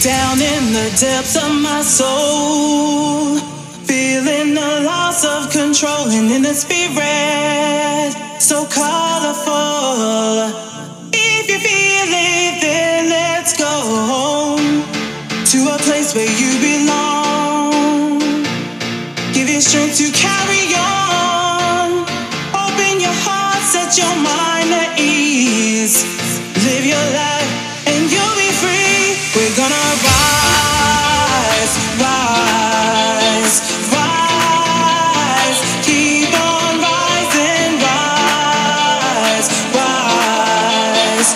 Down in the depths of my soul, feeling the loss of control, and in the spirit so colorful. If you feel it, then let's go to a place where you belong. Give you strength to carry on. Open your heart, set your mind at ease. Live your life and you'll be free. We're gonna rise, rise, rise. Keep on rising, rise, rise,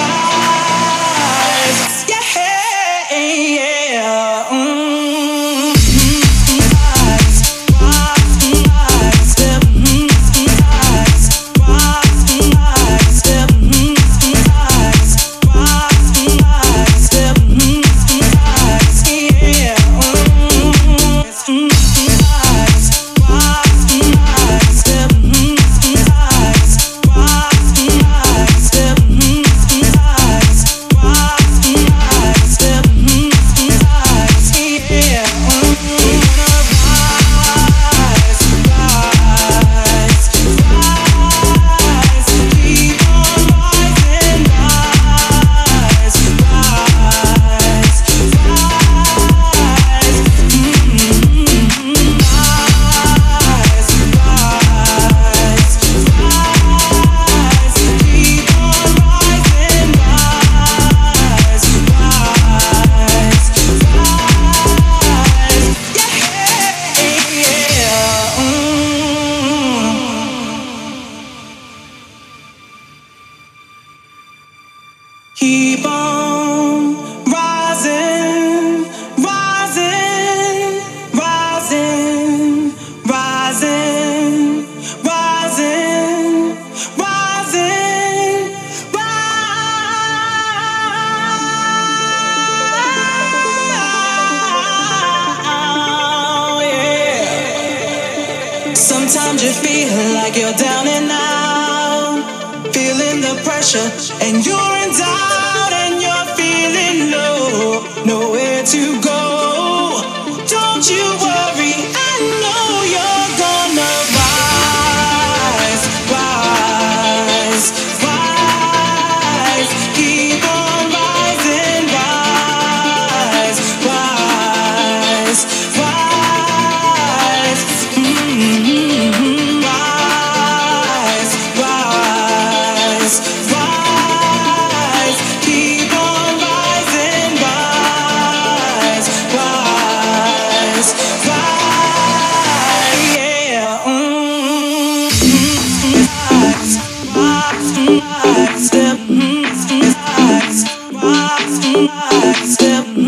rise. Yeah, yeah. Rise, rise, rise, step, rise, rise, rise, step, rise, rise, rise, step, rise, yeah. Rise, rise, rise, step, rise, rise, rise, step, rise, rise, rise, step, rise, yeah. Rise, rise, rise, keep on rising, rise, rise, rise, rise, rise, rise, keep on rising, rise, rise, keep on rising, rising, rising, rising, rising, rising, yeah. Sometimes you feel like you're down and out, feeling the pressure, and you're in doubt, and you're feeling low, nowhere to go. Don't you worry, I know you're gonna rise, rise, rise. Keep on rising, rise, rise, rise. Rise, rise, rise. Keep on rising, rise, rise, rise, yeah. Rise, rise, rise, step, rise, rise, rise, step.